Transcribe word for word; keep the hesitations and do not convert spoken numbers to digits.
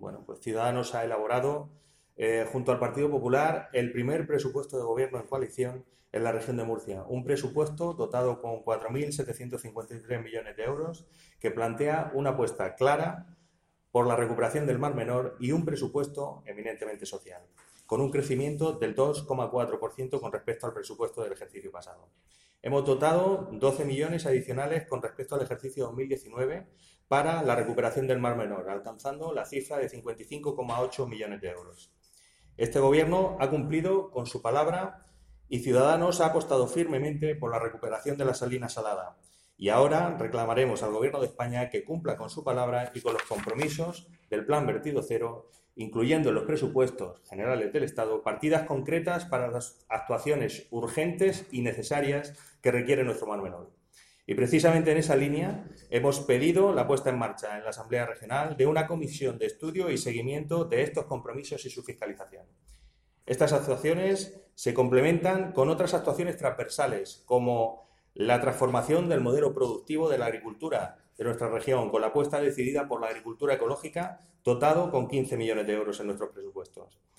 bueno, pues Ciudadanos ha elaborado, eh, junto al Partido Popular, el primer presupuesto de gobierno en coalición en la región de Murcia. Un presupuesto dotado con cuatro mil setecientos cincuenta y tres millones de euros que plantea una apuesta clara por la recuperación del Mar Menor y un presupuesto eminentemente social, con un crecimiento del dos coma cuatro por ciento con respecto al presupuesto del ejercicio pasado. Hemos dotado doce millones adicionales con respecto al ejercicio dos mil diecinueve para la recuperación del Mar Menor, alcanzando la cifra de cincuenta y cinco coma ocho millones de euros. Este Gobierno ha cumplido con su palabra y Ciudadanos ha apostado firmemente por la recuperación de la salina salada. Y ahora reclamaremos al Gobierno de España que cumpla con su palabra y con los compromisos del Plan Vertido Cero, incluyendo en los presupuestos generales del Estado partidas concretas para las actuaciones urgentes y necesarias que requiere nuestro Mar Menor. Y precisamente en esa línea hemos pedido la puesta en marcha en la Asamblea Regional de una comisión de estudio y seguimiento de estos compromisos y su fiscalización. Estas actuaciones se complementan con otras actuaciones transversales, como la transformación del modelo productivo de la agricultura de nuestra región, con la apuesta decidida por la agricultura ecológica, dotado con quince millones de euros en nuestros presupuestos.